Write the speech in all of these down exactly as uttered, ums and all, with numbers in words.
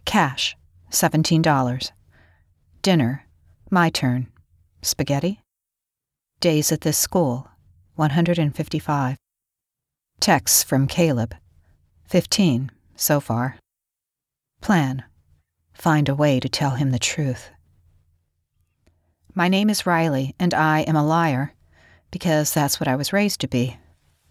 Cash, seventeen dollars. Dinner, my turn. Spaghetti? Days at this school, one hundred fifty-five. Texts from Caleb, fifteen so far. Plan, find a way to tell him the truth. My name is Riley, and I am a liar, because that's what I was raised to be.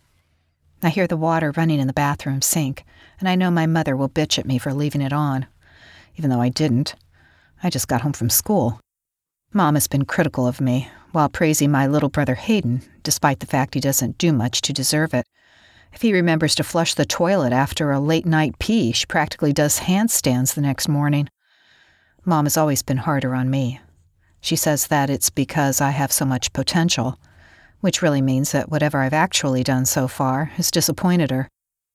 I hear the water running in the bathroom sink, and I know my mother will bitch at me for leaving it on, even though I didn't. I just got home from school. Mom has been critical of me, while praising my little brother Hayden, despite the fact he doesn't do much to deserve it. If he remembers to flush the toilet after a late-night pee, she practically does handstands the next morning. Mom has always been harder on me. She says that it's because I have so much potential, which really means that whatever I've actually done so far has disappointed her.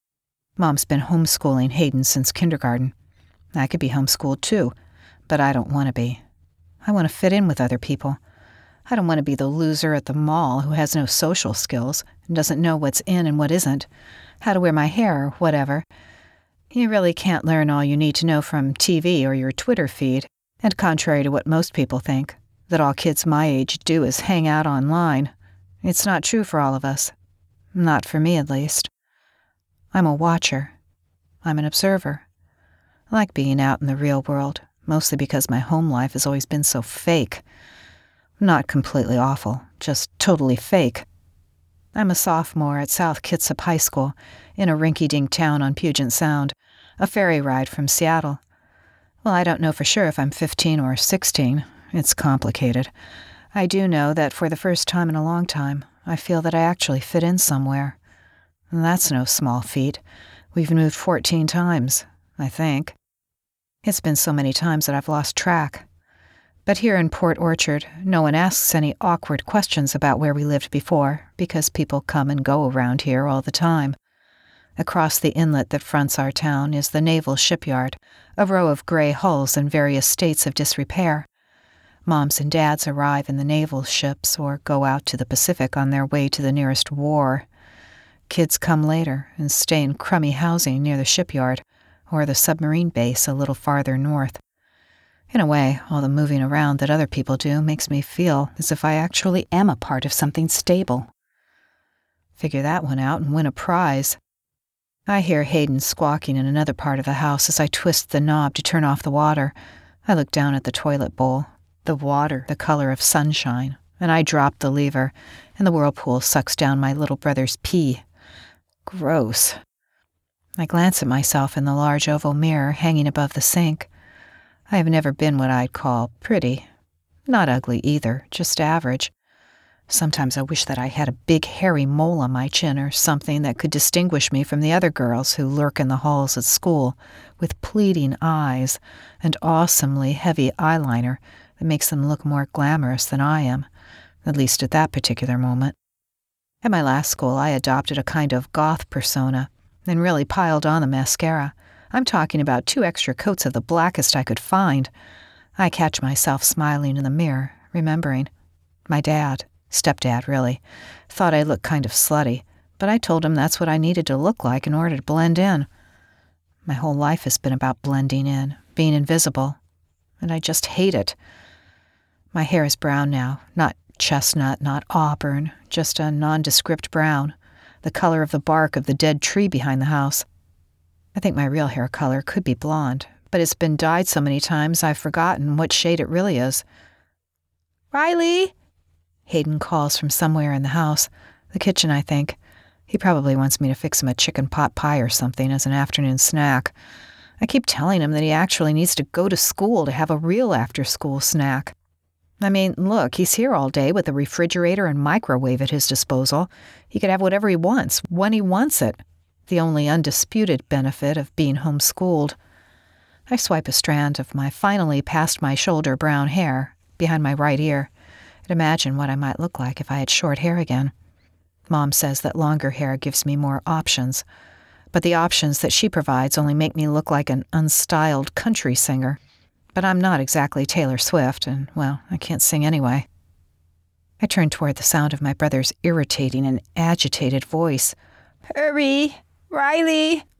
Mom's been homeschooling Hayden since kindergarten. I could be homeschooled too, but I don't want to be. I want to fit in with other people. I don't want to be the loser at the mall who has no social skills and doesn't know what's in and what isn't, how to wear my hair or whatever. You really can't learn all you need to know from T V or your Twitter feed, and contrary to what most people think, that all kids my age do is hang out online, it's not true for all of us. Not for me, at least. I'm a watcher. I'm an observer. I like being out in the real world, mostly because my home life has always been so fake. Not completely awful, just totally fake. I'm a sophomore at South Kitsap High School, in a rinky-dink town on Puget Sound, a ferry ride from Seattle. Well, I don't know for sure if I'm fifteen or sixteen. It's complicated. I do know that for the first time in a long time, I feel that I actually fit in somewhere. And that's no small feat. We've moved fourteen times, I think. It's been so many times that I've lost track. But here in Port Orchard, no one asks any awkward questions about where we lived before, because people come and go around here all the time. Across the inlet that fronts our town is the Naval Shipyard, a row of gray hulls in various states of disrepair. Moms and dads arrive in the naval ships or go out to the Pacific on their way to the nearest war. Kids come later and stay in crummy housing near the shipyard or the submarine base a little farther north. In a way, all the moving around that other people do makes me feel as if I actually am a part of something stable. Figure that one out and win a prize. I hear Hayden squawking in another part of the house as I twist the knob to turn off the water. I look down at the toilet bowl. The water, the color of sunshine, and I drop the lever, and the whirlpool sucks down my little brother's pee. Gross. I glance at myself in the large oval mirror hanging above the sink. I have never been what I'd call pretty. Not ugly either, just average. Sometimes I wish that I had a big hairy mole on my chin or something that could distinguish me from the other girls who lurk in the halls at school with pleading eyes and awesomely heavy eyeliner that makes them look more glamorous than I am, at least at that particular moment. At my last school, I adopted a kind of goth persona and really piled on the mascara. I'm talking about two extra coats of the blackest I could find. I catch myself smiling in the mirror, remembering. My dad, stepdad really, thought I looked kind of slutty, but I told him that's what I needed to look like in order to blend in. My whole life has been about blending in, being invisible, and I just hate it. My hair is brown now, not chestnut, not auburn, just a nondescript brown, the color of the bark of the dead tree behind the house. I think my real hair color could be blonde, but it's been dyed so many times I've forgotten what shade it really is. "Riley!" Hayden calls from somewhere in the house, the kitchen, I think. He probably wants me to fix him a chicken pot pie or something as an afternoon snack. I keep telling him that he actually needs to go to school to have a real after-school snack. I mean, look, he's here all day with a refrigerator and microwave at his disposal. He could have whatever he wants, when he wants it. The only undisputed benefit of being homeschooled. I swipe a strand of my finally past-my-shoulder brown hair behind my right ear and imagine what I might look like if I had short hair again. Mom says that longer hair gives me more options, but the options that she provides only make me look like an unstyled country singer. But I'm not exactly Taylor Swift, and, well, I can't sing anyway. I turn toward the sound of my brother's irritating and agitated voice. "Hurry! Riley!"